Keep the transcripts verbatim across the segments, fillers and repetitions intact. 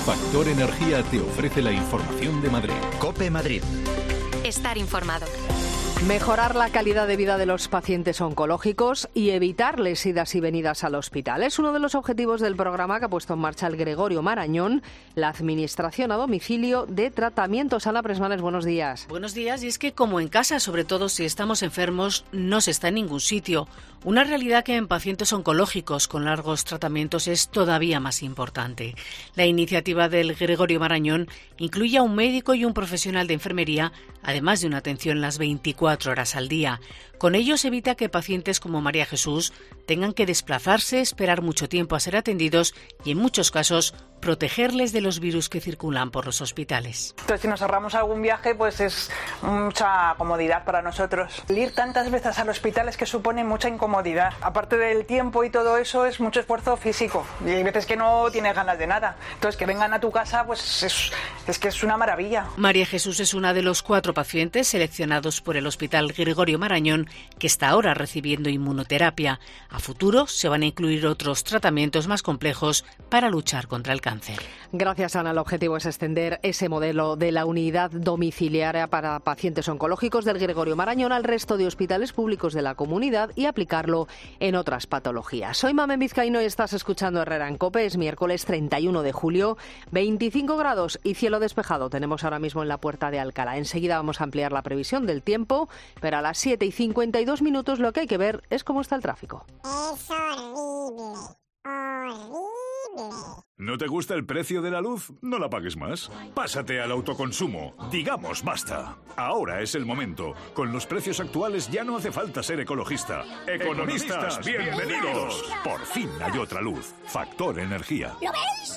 Factor Energía te ofrece la información de Madrid. COPE Madrid. Estar informado. Mejorar la calidad de vida de los pacientes oncológicos y evitarles idas y venidas al hospital. Es uno de los objetivos del programa que ha puesto en marcha el Gregorio Marañón, la administración a domicilio de tratamientos. Ana Presmanes, buenos días. Buenos días, y es que como en casa, sobre todo si estamos enfermos, no se está en ningún sitio. Una realidad que en pacientes oncológicos con largos tratamientos es todavía más importante. La iniciativa del Gregorio Marañón incluye a un médico y un profesional de enfermería, además de una atención las veinticuatro horas al día. Con ello se evita que pacientes como María Jesús tengan que desplazarse, esperar mucho tiempo a ser atendidos y, en muchos casos, protegerles de los virus que circulan por los hospitales. Entonces, si nos ahorramos algún viaje, pues es mucha comodidad para nosotros. El ir tantas veces al hospital es que supone mucha incomodidad. Aparte del tiempo y todo eso, es mucho esfuerzo físico. Y hay veces que no tienes ganas de nada. Entonces, que vengan a tu casa, pues es, es que es una maravilla. María Jesús es una de los cuatro pacientes seleccionados por el Hospital Gregorio Marañón que está ahora recibiendo inmunoterapia. A futuro se van a incluir otros tratamientos más complejos para luchar contra el cáncer. Gracias, Ana. El objetivo es extender ese modelo de la unidad domiciliaria para pacientes oncológicos del Gregorio Marañón al resto de hospitales públicos de la comunidad y aplicarlo en otras patologías. Soy Mamen Vizcaíno y estás escuchando Herrera en COPE. Es miércoles treinta y uno de julio, veinticinco grados y cielo despejado. Tenemos ahora mismo en la Puerta de Alcalá. Enseguida vamos a ampliar la previsión del tiempo, pero a las siete y cincuenta y dos minutos lo que hay que ver es cómo está el tráfico. Es horrible, horrible. ¿No te gusta el precio de la luz? No la pagues más. Pásate al autoconsumo. Digamos basta. Ahora es el momento. Con los precios actuales ya no hace falta ser ecologista. Economistas, bienvenidos. Por fin hay otra luz. Factor Energía. ¿Lo veis?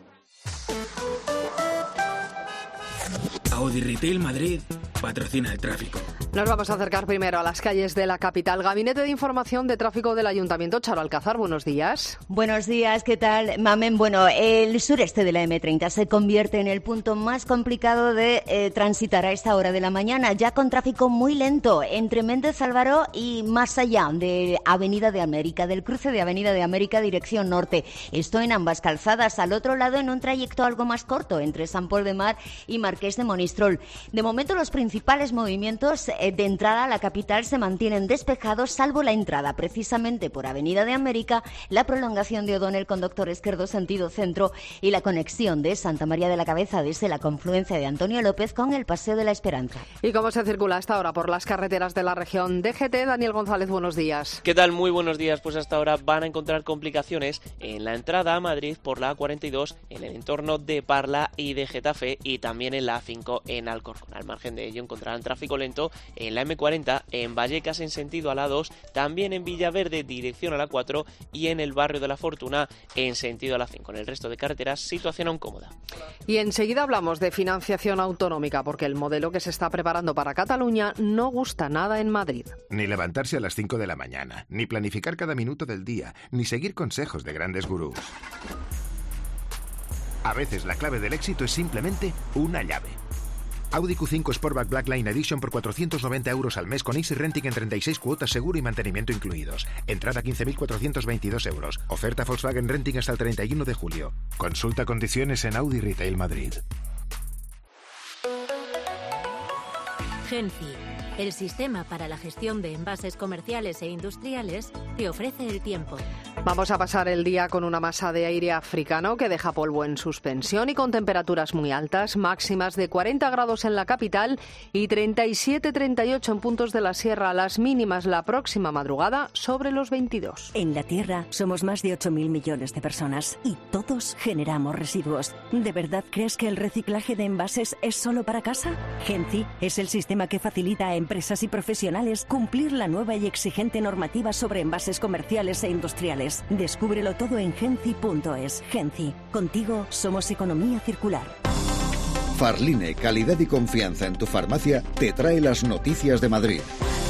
Audi Retail Madrid patrocina el tráfico. Nos vamos a acercar primero a las calles de la capital. Gabinete de Información de Tráfico del Ayuntamiento. Charo Alcázar, buenos días. Buenos días, ¿qué tal, Mamen? Bueno, el sureste de la eme treinta se convierte en el punto más complicado de eh, transitar a esta hora de la mañana, ya con tráfico muy lento entre Méndez Álvaro y más allá de Avenida de América, del cruce de Avenida de América dirección norte. Esto en ambas calzadas. Al otro lado, en un trayecto algo más corto, entre San Pol de Mar y Marqués de Monistrol. De momento, los principales movimientos de entrada a la capital se mantienen despejados, salvo la entrada precisamente por Avenida de América, la prolongación de O'Donnell con Doctor Esquerdo sentido centro y la conexión de Santa María de la Cabeza desde la confluencia de Antonio López con el Paseo de la Esperanza. ¿Y cómo se circula hasta ahora por las carreteras de la región D G T? Daniel González, buenos días. ¿Qué tal? Muy buenos días. Pues hasta ahora van a encontrar complicaciones en la entrada a Madrid por la A cuarenta y dos, en el entorno de Parla y de Getafe, y también en la A cinco en Alcorcón. Al margen de ello encontrarán tráfico lento en la eme cuarenta, en Vallecas en sentido a la dos, también en Villaverde dirección a la cuatro y en el barrio de la Fortuna en sentido a la cinco. En el resto de carreteras, situación aún cómoda. Y enseguida hablamos de financiación autonómica, porque el modelo que se está preparando para Cataluña no gusta nada en Madrid. Ni levantarse a las cinco de la mañana, ni planificar cada minuto del día, ni seguir consejos de grandes gurús. A veces la clave del éxito es simplemente una llave. Audi Q cinco Sportback Blackline Edition por cuatrocientos noventa euros al mes con Easy Renting en treinta y seis cuotas, seguro y mantenimiento incluidos. Entrada quince mil cuatrocientos veintidós euros. Oferta Volkswagen Renting hasta el treinta y uno de julio. Consulta condiciones en Audi Retail Madrid. Genci, el sistema para la gestión de envases comerciales e industriales, te ofrece el tiempo. Vamos a pasar el día con una masa de aire africano que deja polvo en suspensión y con temperaturas muy altas, máximas de cuarenta grados en la capital y treinta y siete a treinta y ocho en puntos de la sierra. Las mínimas la próxima madrugada sobre los veintidós. En la Tierra somos más de ocho mil millones de personas y todos generamos residuos. ¿De verdad crees que el reciclaje de envases es solo para casa? Genci es el sistema que facilita a empresas y profesionales cumplir la nueva y exigente normativa sobre envases comerciales e industriales. Descúbrelo todo en genci punto es. Genci, contigo somos economía circular. Farline, calidad y confianza en tu farmacia, te trae las noticias de Madrid.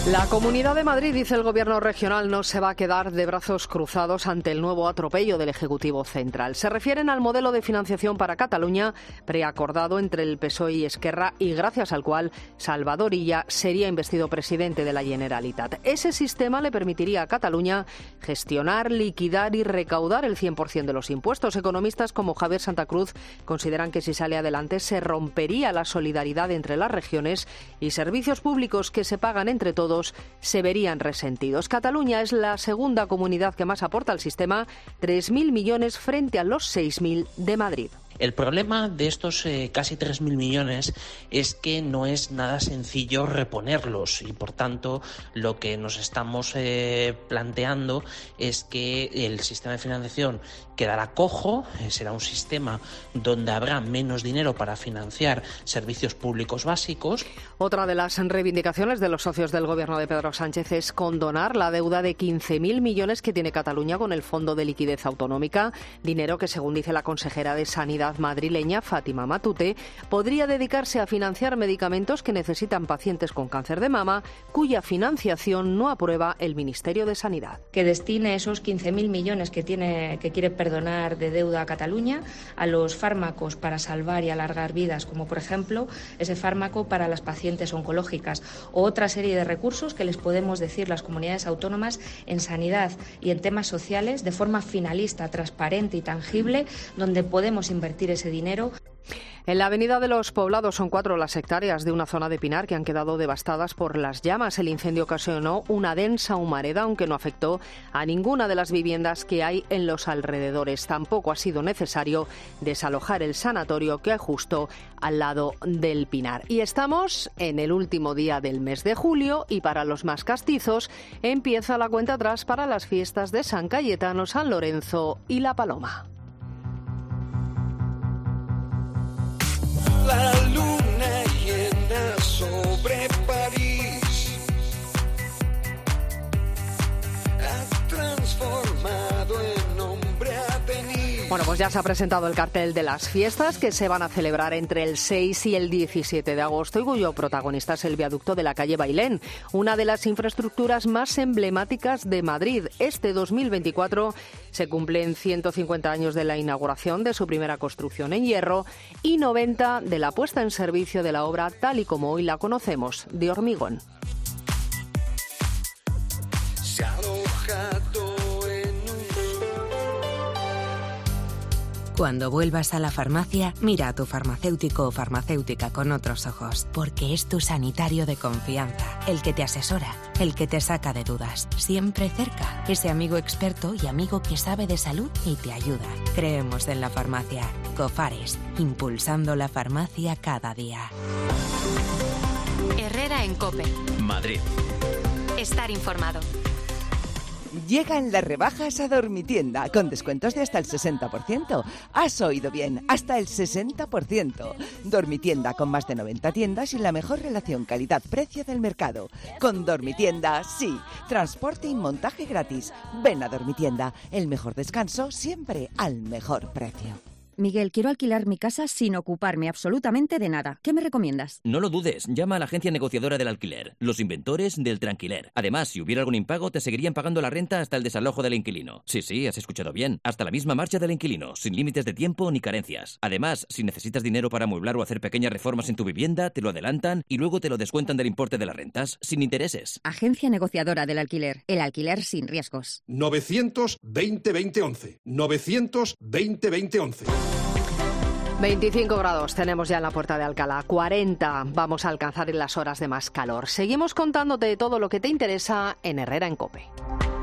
La Comunidad de Madrid, dice el Gobierno regional, no se va a quedar de brazos cruzados ante el nuevo atropello del Ejecutivo Central. Se refieren al modelo de financiación para Cataluña preacordado entre el P S O E y Esquerra y gracias al cual Salvador Illa sería investido presidente de la Generalitat. Ese sistema le permitiría a Cataluña gestionar, liquidar y recaudar el cien por ciento de los impuestos. Economistas como Javier Santa Cruz consideran que si sale adelante se rompería la solidaridad entre las regiones y servicios públicos que se pagan entre todos se verían resentidos. Cataluña es la segunda comunidad que más aporta al sistema, tres mil millones frente a los seis mil de Madrid. El problema de estos eh, casi tres mil millones es que no es nada sencillo reponerlos y, por tanto, lo que nos estamos eh, planteando es que el sistema de financiación quedará cojo, eh, será un sistema donde habrá menos dinero para financiar servicios públicos básicos. Otra de las reivindicaciones de los socios del Gobierno de Pedro Sánchez es condonar la deuda de quince mil millones que tiene Cataluña con el Fondo de Liquidez Autonómica, dinero que, según dice la consejera de Sanidad madrileña, Fátima Matute, podría dedicarse a financiar medicamentos que necesitan pacientes con cáncer de mama, cuya financiación no aprueba el Ministerio de Sanidad. Que destine esos quince mil millones que tiene, que quiere perdonar de deuda a Cataluña a los fármacos para salvar y alargar vidas, como por ejemplo ese fármaco para las pacientes oncológicas, o otra serie de recursos que les podemos decir las comunidades autónomas en sanidad y en temas sociales de forma finalista, transparente y tangible, donde podemos invertir ese dinero. En la Avenida de los Poblados son cuatro las hectáreas de una zona de Pinar que han quedado devastadas por las llamas. El incendio ocasionó una densa humareda, aunque no afectó a ninguna de las viviendas que hay en los alrededores. Tampoco ha sido necesario desalojar el sanatorio que hay justo al lado del Pinar. Y estamos en el último día del mes de julio y para los más castizos empieza la cuenta atrás para las fiestas de San Cayetano, San Lorenzo y La Paloma. La luna llena sobre París ha transformado en hombre a Denis. Bueno, pues ya se ha presentado el cartel de las fiestas que se van a celebrar entre el seis y el diecisiete de agosto y cuyo protagonista es el viaducto de la calle Bailén, una de las infraestructuras más emblemáticas de Madrid. Este dos mil veinticuatro se cumplen ciento cincuenta años de la inauguración de su primera construcción en hierro y noventa de la puesta en servicio de la obra tal y como hoy la conocemos, de hormigón. Se ha alojado en un... Cuando vuelvas a la farmacia, mira a tu farmacéutico o farmacéutica con otros ojos, porque es tu sanitario de confianza, el que te asesora, el que te saca de dudas, siempre cerca, ese amigo experto y amigo que sabe de salud y te ayuda. Creemos en la farmacia. Cofares, impulsando la farmacia cada día. Herrera en COPE. Madrid. Estar informado. Llegan las rebajas a Dormitienda, con descuentos de hasta el sesenta por ciento. Has oído bien, hasta el sesenta por ciento. Dormitienda, con más de noventa tiendas y la mejor relación calidad-precio del mercado. Con Dormitienda, sí. Transporte y montaje gratis. Ven a Dormitienda, el mejor descanso siempre al mejor precio. Miguel, quiero alquilar mi casa sin ocuparme absolutamente de nada. ¿Qué me recomiendas? No lo dudes, llama a la agencia negociadora del alquiler, los inventores del Tranquiler. Además, si hubiera algún impago, te seguirían pagando la renta hasta el desalojo del inquilino. Sí, sí, has escuchado bien. Hasta la misma marcha del inquilino, sin límites de tiempo ni carencias. Además, si necesitas dinero para amueblar o hacer pequeñas reformas en tu vivienda, te lo adelantan y luego te lo descuentan del importe de las rentas, sin intereses. Agencia negociadora del alquiler. El alquiler sin riesgos. novecientos veinte veinte once. novecientos veinte veinte once. veinticinco grados tenemos ya en la Puerta de Alcalá, cuarenta vamos a alcanzar en las horas de más calor. Seguimos contándote todo lo que te interesa en Herrera en COPE.